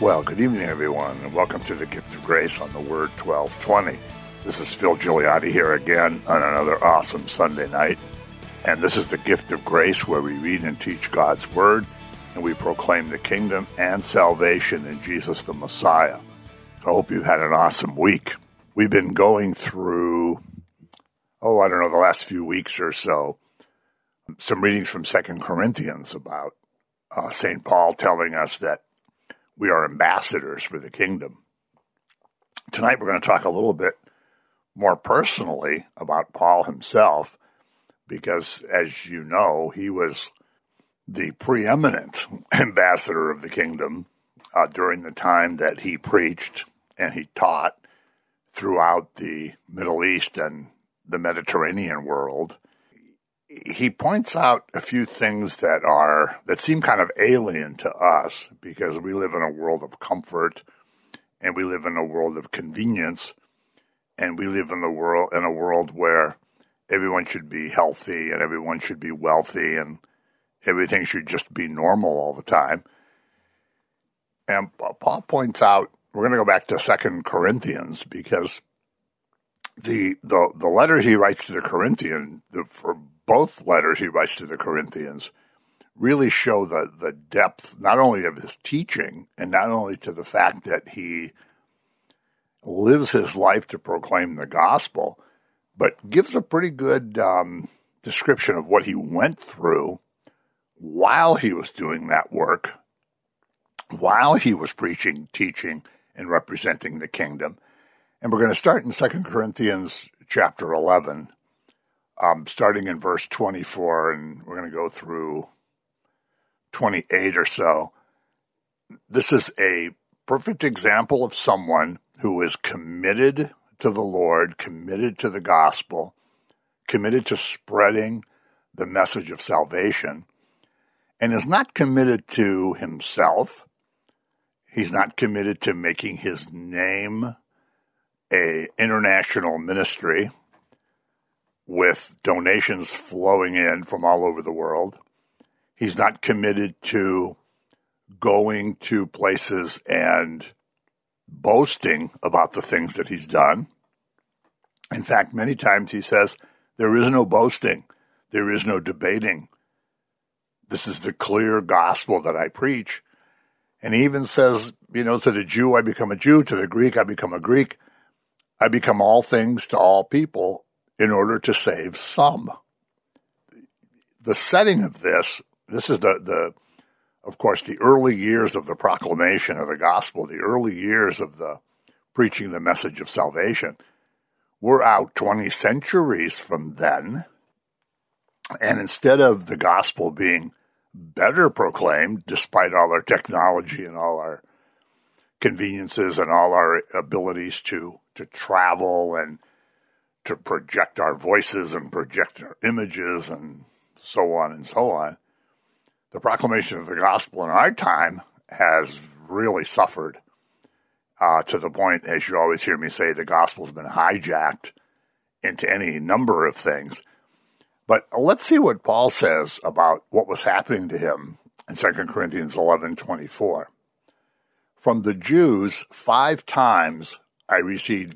Well, good evening, everyone, and welcome to the Gift of Grace on the Word 1220. This is Phil Gigliotti here again on another awesome Sunday night. And this is the Gift of Grace, where we read and teach God's Word, and we proclaim the kingdom and salvation in Jesus the Messiah. So I hope you've had an awesome week. We've been going through, the last few weeks or so, some readings from 2 Corinthians about St. Paul telling us that we are ambassadors for the kingdom. Tonight we're going to talk a little bit more personally about Paul himself, because, as you know, he was the preeminent ambassador of the kingdom during the time that he preached and he taught throughout the Middle East and the Mediterranean world. He points out a few things that seem kind of alien to us, because we live in a world of comfort and we live in a world of convenience, and we live in a world where everyone should be healthy and everyone should be wealthy and everything should just be normal all the time. And Paul points out, we're going to go back to 2 Corinthians, because the letters he writes to the Corinthians, for both letters he writes to the Corinthians, really show the depth not only of his teaching and not only to the fact that he lives his life to proclaim the gospel, but gives a pretty good description of what he went through while he was doing that work, while he was preaching, teaching, and representing the kingdom. And we're going to start in 2 Corinthians chapter 11, starting in verse 24, and we're going to go through 28 or so. This is a perfect example of someone who is committed to the Lord, committed to the gospel, committed to spreading the message of salvation, and is not committed to himself. He's not committed to making his name an international ministry with donations flowing in from all over the world. He's not committed to going to places and boasting about the things that he's done. In fact, many times he says, there is no boasting, there is no debating. This is the clear gospel that I preach. And he even says, to the Jew, I become a Jew, to the Greek, I become a Greek. I become all things to all people in order to save some. The setting of this is of course, the early years of the proclamation of the gospel, the early years of the preaching the message of salvation. We're out 20 centuries from then, and instead of the gospel being better proclaimed, despite all our technology and all our conveniences and all our abilities to travel and to project our voices and project our images and so on and so on, the proclamation of the gospel in our time has really suffered to the point, as you always hear me say, the gospel's been hijacked into any number of things. But let's see what Paul says about what was happening to him in 2 Corinthians 11:24. From the Jews, 5 times I received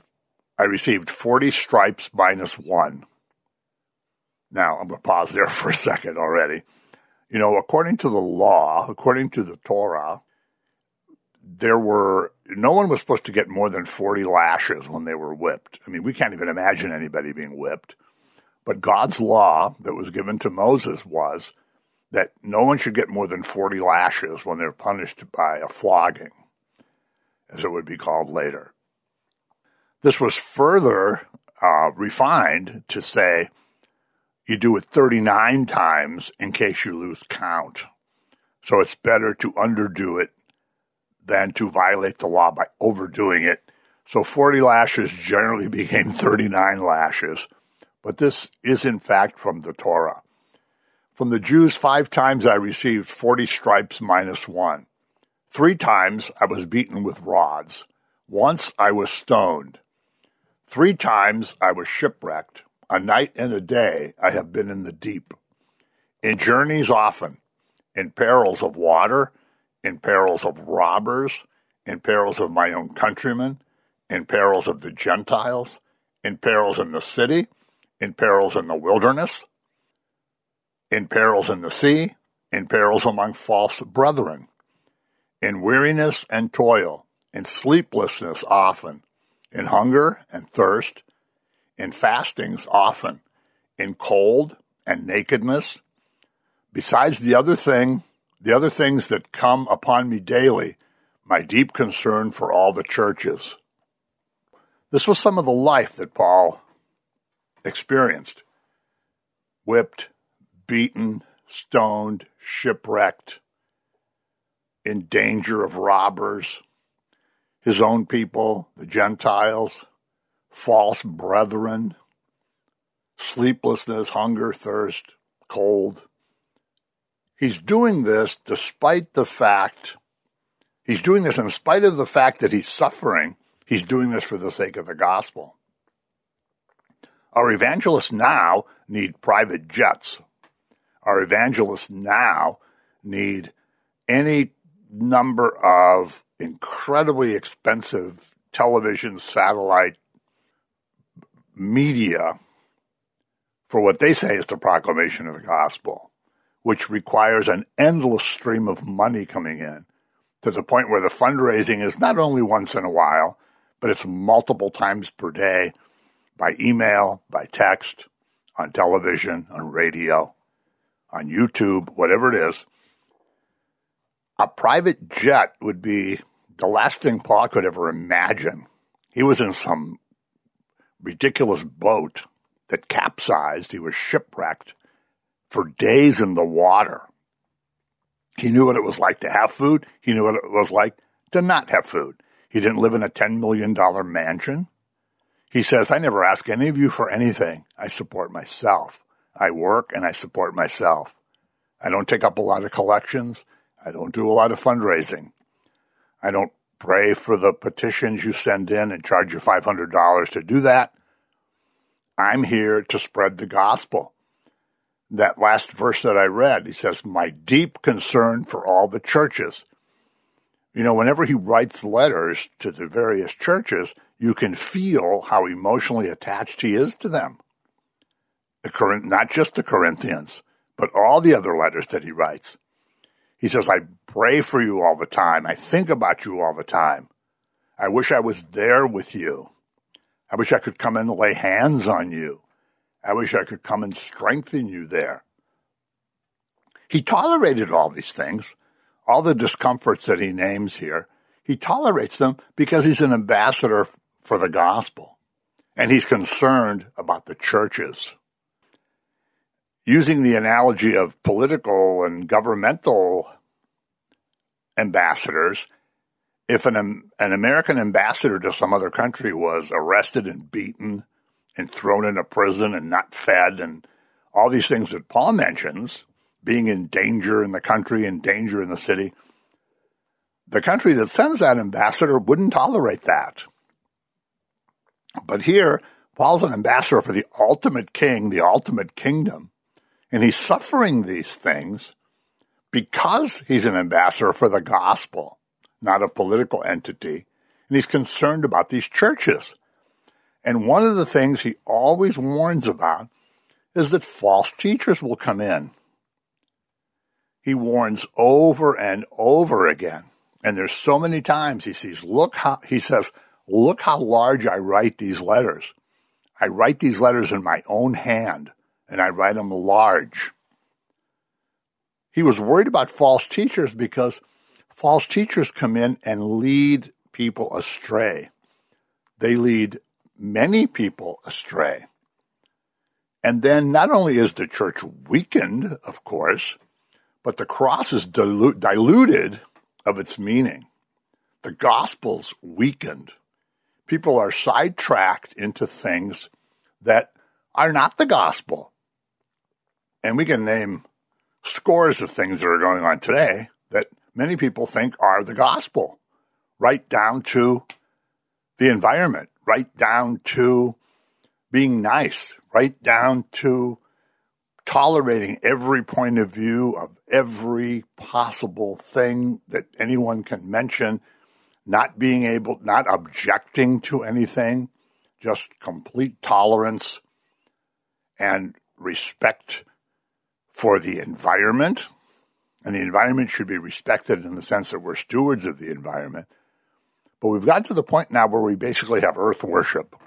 40 stripes minus 1. Now, I'm going to pause there for a second already. According to the law, according to the Torah, no one was supposed to get more than 40 lashes when they were whipped. I mean, we can't even imagine anybody being whipped. But God's law that was given to Moses was that no one should get more than 40 lashes when they're punished by a flogging, as it would be called later. This was further refined to say you do it 39 times in case you lose count. So it's better to underdo it than to violate the law by overdoing it. So 40 lashes generally became 39 lashes. But this is, in fact, from the Torah. From the Jews, 5 times I received 40 stripes minus 1. 3 times I was beaten with rods. Once I was stoned. 3 times I was shipwrecked. A night and a day I have been in the deep. In journeys often, in perils of water, in perils of robbers, in perils of my own countrymen, in perils of the Gentiles, in perils in the city, in perils in the wilderness, in perils in the sea, in perils among false brethren, in weariness and toil, in sleeplessness often, in hunger and thirst, in fastings often, in cold and nakedness, besides the other things that come upon me daily, my deep concern for all the churches. This was some of the life that Paul experienced. Whipped, beaten, stoned, shipwrecked, in danger of robbers, his own people, the Gentiles, false brethren, sleeplessness, hunger, thirst, cold. He's doing this in spite of the fact that he's suffering. He's doing this for the sake of the gospel. Our evangelists now need private jets. Our evangelists now need any number of incredibly expensive television, satellite media for what they say is the proclamation of the gospel, which requires an endless stream of money coming in to the point where the fundraising is not only once in a while, but it's multiple times per day by email, by text, on television, on radio, on YouTube, whatever it is. A private jet would be the last thing Paul could ever imagine. He was in some ridiculous boat that capsized. He was shipwrecked for days in the water. He knew what it was like to have food. He knew what it was like to not have food. He didn't live in a $10 million mansion. He says, I never ask any of you for anything. I support myself. I work and I support myself. I don't take up a lot of collections. I don't do a lot of fundraising. I don't pray for the petitions you send in and charge you $500 to do that. I'm here to spread the gospel. That last verse that I read, he says, my deep concern for all the churches. You know, whenever he writes letters to the various churches, you can feel how emotionally attached he is to them. Not just the Corinthians, but all the other letters that he writes. He says, I pray for you all the time. I think about you all the time. I wish I was there with you. I wish I could come and lay hands on you. I wish I could come and strengthen you there. He tolerated all these things, all the discomforts that he names here. He tolerates them because he's an ambassador for the gospel, and he's concerned about the churches. Using the analogy of political and governmental ambassadors, if an American ambassador to some other country was arrested and beaten and thrown into prison and not fed and all these things that Paul mentions, being in danger in the country, in danger in the city, the country that sends that ambassador wouldn't tolerate that. But here, Paul's an ambassador for the ultimate king, the ultimate kingdom, and he's suffering these things because he's an ambassador for the gospel, not a political entity, and he's concerned about these churches. And one of the things he always warns about is that false teachers will come in. He warns over and over again. And there's so many times he says, look how large I write these letters. I write these letters in my own hand, and I write them large. He was worried about false teachers because false teachers come in and lead people astray. They lead many people astray. And then not only is the church weakened, of course, but the cross is diluted of its meaning. The gospel's weakened. People are sidetracked into things that are not the gospel. And we can name scores of things that are going on today that many people think are the gospel, right down to the environment, right down to being nice, right down to tolerating every point of view of every possible thing that anyone can mention, not objecting to anything, just complete tolerance and respect for the environment. And the environment should be respected in the sense that we're stewards of the environment. But we've got to the point now where we basically have earth worship.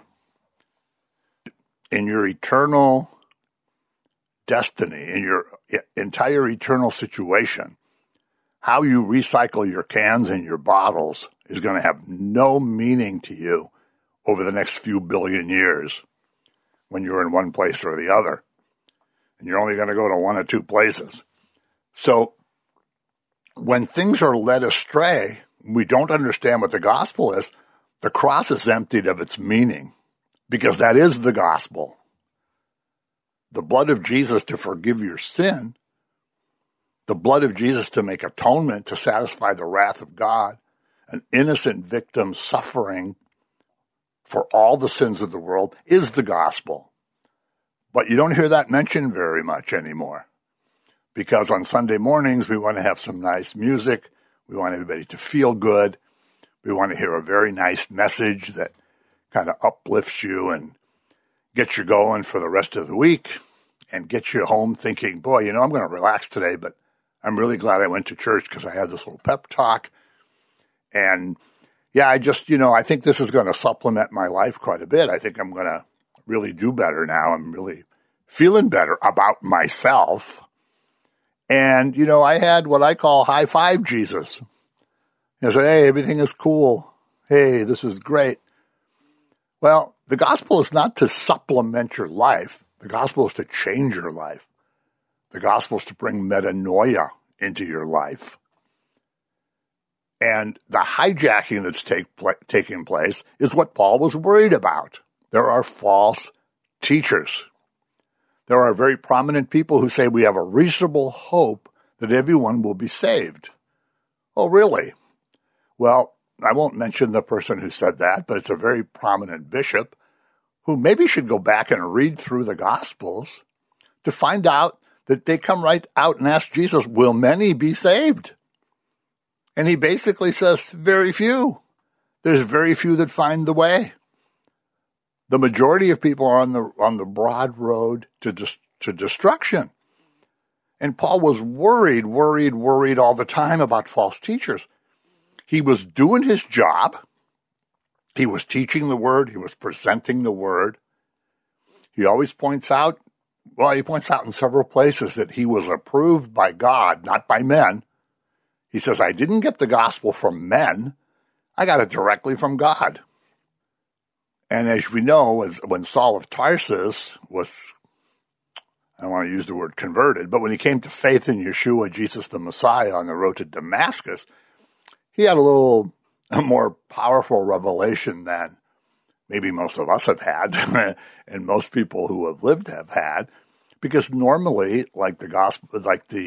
In your eternal destiny, in your entire eternal situation, how you recycle your cans and your bottles is going to have no meaning to you over the next few billion years when you're in one place or the other. And you're only going to go to one or two places. So when things are led astray, we don't understand what the gospel is, the cross is emptied of its meaning, because that is the gospel. The blood of Jesus to forgive your sin, the blood of Jesus to make atonement, to satisfy the wrath of God, an innocent victim suffering for all the sins of the world is the gospel. But you don't hear that mentioned very much anymore, because on Sunday mornings we want to have some nice music. We want everybody to feel good. We want to hear a very nice message that kind of uplifts you and gets you going for the rest of the week and gets you home thinking, boy, I'm going to relax today, but I'm really glad I went to church because I had this little pep talk. And yeah, I think this is going to supplement my life quite a bit. I think I'm going to really do better now. I'm really feeling better about myself. And, I had what I call high five Jesus. I said, hey, everything is cool. Hey, this is great. Well, the gospel is not to supplement your life. The gospel is to change your life. The gospel is to bring metanoia into your life. And the hijacking that's taking place is what Paul was worried about. There are false teachers. There are very prominent people who say we have a reasonable hope that everyone will be saved. Oh, really? Well, I won't mention the person who said that, but it's a very prominent bishop who maybe should go back and read through the Gospels to find out that they come right out and ask Jesus, will many be saved? And he basically says, very few. There's very few that find the way. The majority of people are on the broad road to destruction. And Paul was worried all the time about false teachers. He was doing his job. He was teaching the word. He was presenting the word. He always points out in several places that he was approved by God, not by men. He says, I didn't get the gospel from men. I got it directly from God. And as we know, when Saul of Tarsus was, I don't want to use the word converted, but when he came to faith in Yeshua, Jesus the Messiah, on the road to Damascus, he had a more powerful revelation than maybe most of us have had, and most people who have lived have had, because normally, like the gospel,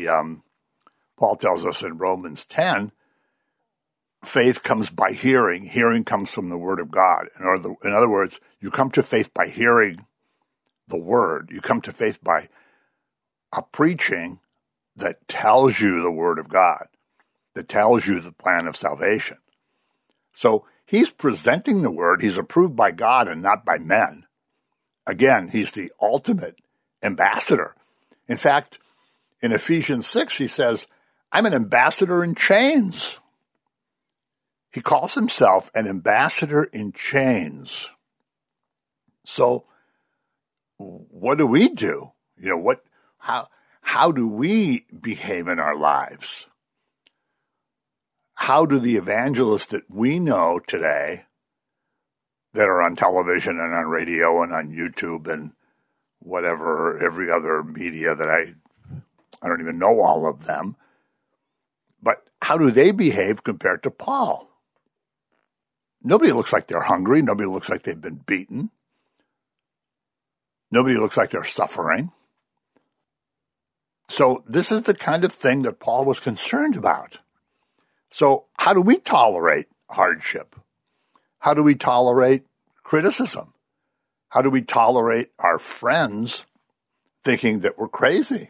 Paul tells us in Romans 10, faith comes by hearing. Hearing comes from the word of God. In other words, you come to faith by hearing the word. You come to faith by a preaching that tells you the word of God, that tells you the plan of salvation. So he's presenting the word. He's approved by God and not by men. Again, he's the ultimate ambassador. In fact, in Ephesians 6, he says, I'm an ambassador in chains. He calls himself an ambassador in chains. So what do we do? How do we behave in our lives? How do the evangelists that we know today that are on television and on radio and on YouTube and whatever, every other media that I don't even know all of them, but how do they behave compared to Paul? Nobody looks like they're hungry. Nobody looks like they've been beaten. Nobody looks like they're suffering. So this is the kind of thing that Paul was concerned about. So how do we tolerate hardship? How do we tolerate criticism? How do we tolerate our friends thinking that we're crazy?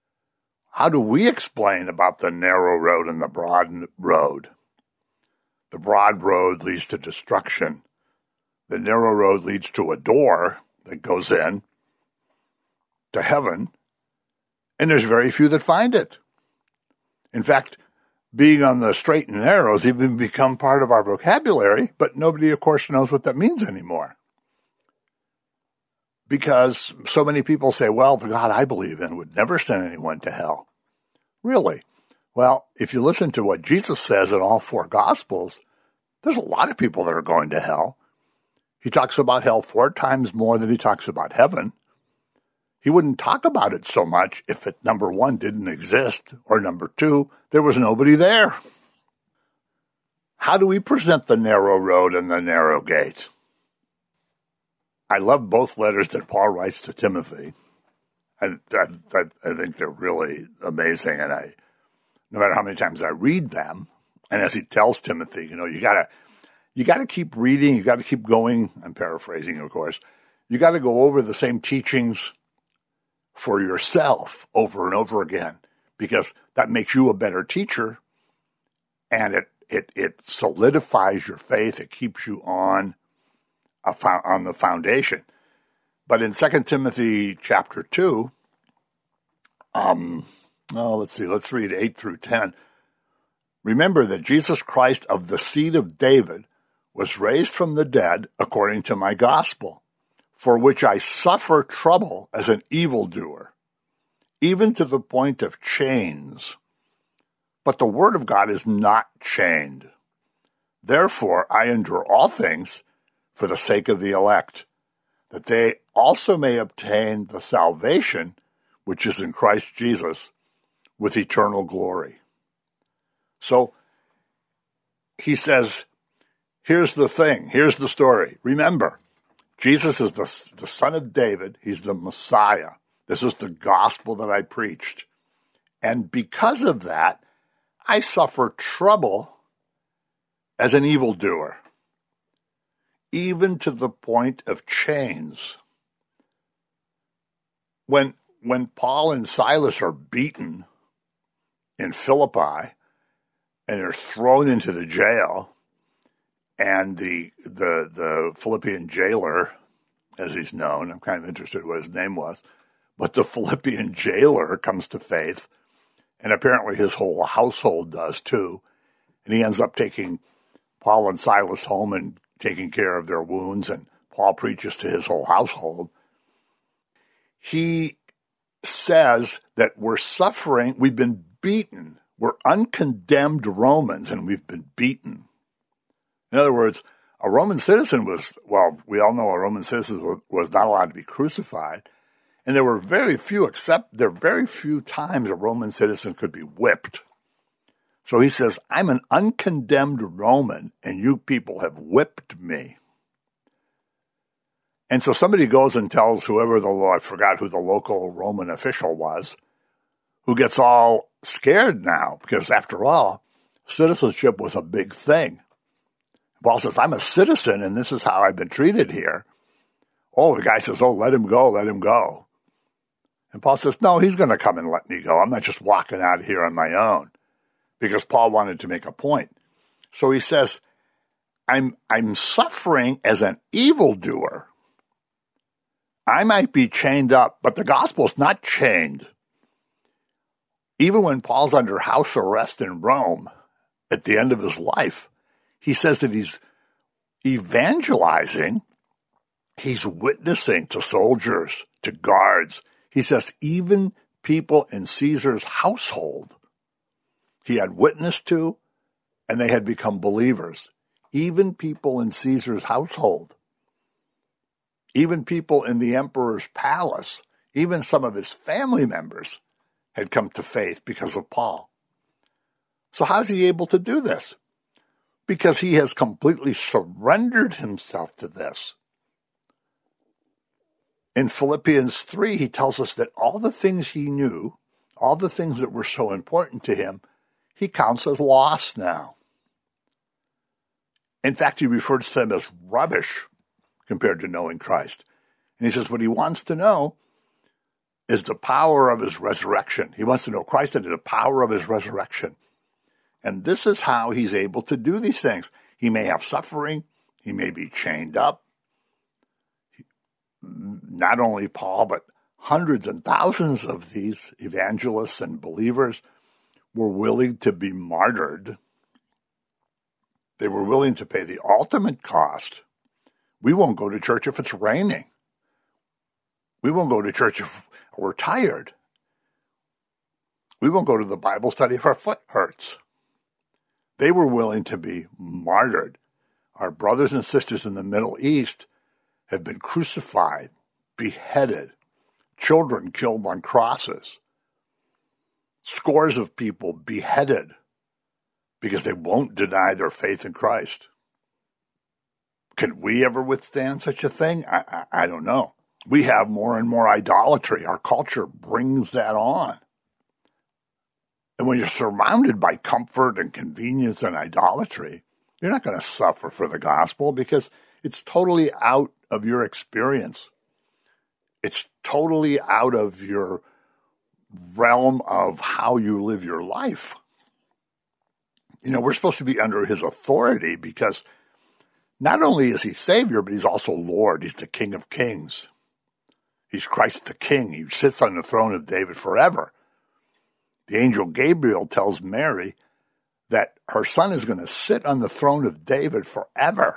How do we explain about the narrow road and the broad road? The broad road leads to destruction. The narrow road leads to a door that goes in to heaven, and there's very few that find it. In fact, being on the straight and narrow has even become part of our vocabulary, but nobody, of course, knows what that means anymore. Because so many people say, well, the God I believe in would never send anyone to hell. Really? Well, if you listen to what Jesus says in all four Gospels, there's a lot of people that are going to hell. He talks about hell 4 times more than he talks about heaven. He wouldn't talk about it so much if it, number 1, didn't exist, or number 2, there was nobody there. How do we present the narrow road and the narrow gate? I love both letters that Paul writes to Timothy. I think they're really amazing, and no matter how many times I read them, and as he tells Timothy, you gotta keep reading, you gotta keep going. I'm paraphrasing, of course. You gotta go over the same teachings for yourself over and over again, because that makes you a better teacher, and it solidifies your faith. It keeps you on the foundation. But in 2 Timothy chapter 2, let's read 8 through 10. Remember that Jesus Christ of the seed of David was raised from the dead according to my gospel, for which I suffer trouble as an evildoer, even to the point of chains. But the word of God is not chained. Therefore I endure all things for the sake of the elect, that they also may obtain the salvation which is in Christ Jesus with eternal glory. So he says, here's the thing, here's the story. Remember, Jesus is the son of David. He's the Messiah. This is the gospel that I preached. And because of that, I suffer trouble as an evildoer, even to the point of chains. When Paul and Silas are beaten in Philippi and they're thrown into the jail, and the Philippian jailer, as he's known, I'm kind of interested in what his name was, but the Philippian jailer comes to faith, and apparently his whole household does too, and he ends up taking Paul and Silas home and taking care of their wounds, and Paul preaches to his whole household. He says that we're suffering, we've been beaten, we're uncondemned Romans, and we've been beaten. In other words, a Roman citizen we all know a Roman citizen was not allowed to be crucified, and there were very few times a Roman citizen could be whipped. So he says, I'm an uncondemned Roman, and you people have whipped me. And so somebody goes and tells whoever I forgot who the local Roman official was, who gets all scared now, because after all, citizenship was a big thing. Paul says, I'm a citizen, and this is how I've been treated here. Oh, the guy says, let him go, let him go. And Paul says, no, he's going to come and let me go. I'm not just walking out of here on my own, because Paul wanted to make a point. So he says, I'm suffering as an evildoer. I might be chained up, but the gospel's not chained. Even when Paul's under house arrest in Rome at the end of his life, he says that he's evangelizing, he's witnessing to soldiers, to guards. He says even people in Caesar's household he had witnessed to, and they had become believers. Even people in Caesar's household, even people in the emperor's palace, even some of his family members had come to faith because of Paul. So how's he able to do this? Because he has completely surrendered himself to this. In Philippians 3, he tells us that all the things he knew, all the things that were so important to him, he counts as loss now. In fact, he refers to them as rubbish compared to knowing Christ. And he says what he wants to know is the power of his resurrection. He wants to know Christ and the power of his resurrection. And this is how he's able to do these things. He may have suffering. He may be chained up. Not only Paul, but hundreds and thousands of these evangelists and believers were willing to be martyred. They were willing to pay the ultimate cost. We won't go to church if it's raining. We won't go to church if we're tired. We won't go to the Bible study if our foot hurts. They were willing to be martyred. Our brothers and sisters in the Middle East have been crucified, beheaded, children killed on crosses, scores of people beheaded because they won't deny their faith in Christ. Can we ever withstand such a thing? I don't know. We have more and more idolatry. Our culture brings that on. And when you're surrounded by comfort and convenience and idolatry, you're not going to suffer for the gospel because it's totally out of your experience. It's totally out of your realm of how you live your life. You know, we're supposed to be under his authority because not only is he Savior, but he's also Lord. He's the King of Kings. He's Christ the King. He sits on the throne of David forever. The angel Gabriel tells Mary that her son is going to sit on the throne of David forever.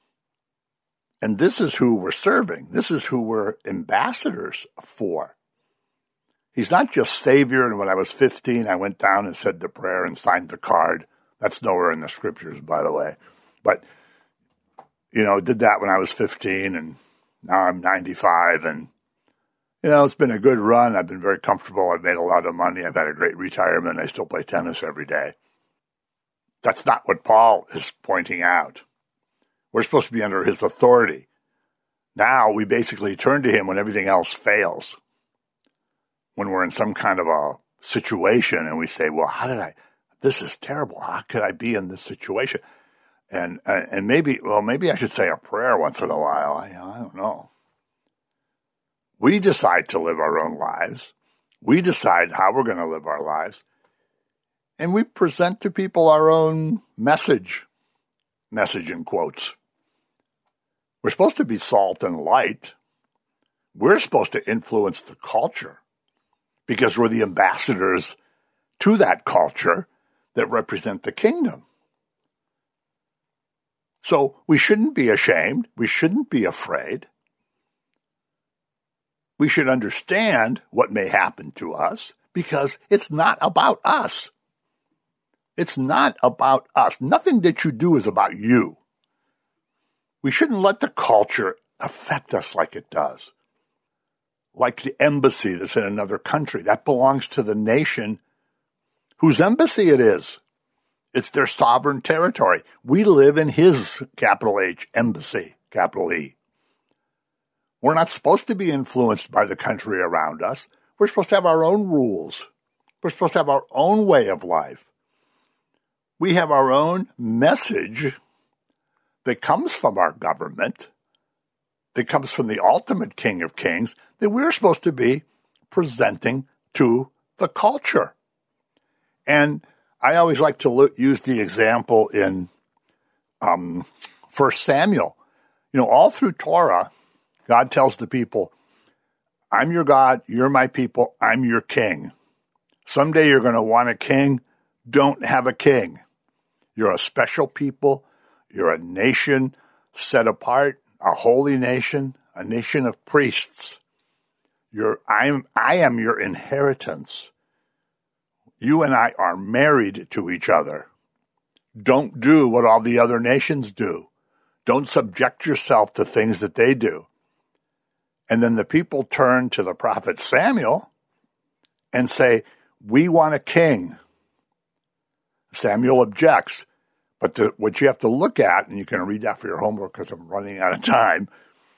And this is who we're serving. This is who we're ambassadors for. He's not just Savior, and when I was 15, I went down and said the prayer and signed the card. That's nowhere in the scriptures, by the way. But, you know, did that when I was 15, and now I'm 95, and, you know, it's been a good run. I've been very comfortable. I've made a lot of money. I've had a great retirement. I still play tennis every day. That's not what Paul is pointing out. We're supposed to be under his authority. Now we basically turn to him when everything else fails. When we're in some kind of a situation and we say, well, this is terrible. How could I be in this situation? And maybe I should say a prayer once in a while. I don't know. We decide to live our own lives. We decide how we're going to live our lives. And we present to people our own message in quotes. We're supposed to be salt and light. We're supposed to influence the culture because we're the ambassadors to that culture that represent the kingdom. So we shouldn't be ashamed. We shouldn't be afraid. We should understand what may happen to us because it's not about us. It's not about us. Nothing that you do is about you. We shouldn't let the culture affect us like it does. Like the embassy that's in another country. That belongs to the nation whose embassy it is. It's their sovereign territory. We live in his, capital H, embassy, capital E. We're not supposed to be influenced by the country around us. We're supposed to have our own rules. We're supposed to have our own way of life. We have our own message that comes from our government, that comes from the ultimate King of Kings, that we're supposed to be presenting to the culture. And I always like to use the example in 1 Samuel. You know, all through Torah, God tells the people, I'm your God, you're my people, I'm your king. Someday you're going to want a king. Don't have a king. You're a special people. You're a nation set apart, a holy nation, a nation of priests. I am your inheritance. You and I are married to each other. Don't do what all the other nations do. Don't subject yourself to things that they do. And then the people turn to the prophet Samuel and say, we want a king. Samuel objects. But what you have to look at, and you can read that for your homework because I'm running out of time,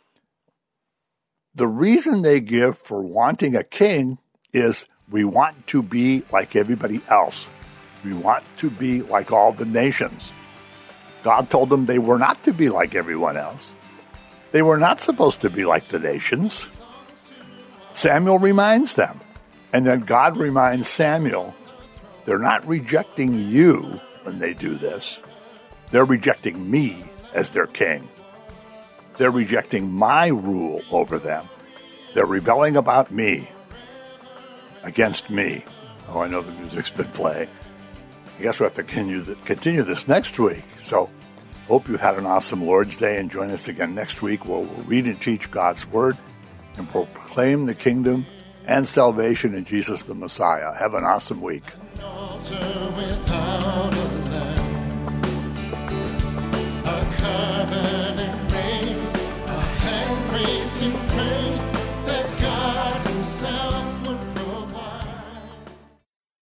the reason they give for wanting a king is we want to be like everybody else. We want to be like all the nations. God told them they were not to be like everyone else. They were not supposed to be like the nations. Samuel reminds them. And then God reminds Samuel, they're not rejecting you when they do this. They're rejecting me as their king. They're rejecting my rule over them. They're rebelling about me, against me. Oh, I know the music's been playing. I guess we'll have to continue this next week. So hope you've had an awesome Lord's Day, and join us again next week where we'll read and teach God's Word and proclaim the kingdom and salvation in Jesus the Messiah. Have an awesome week.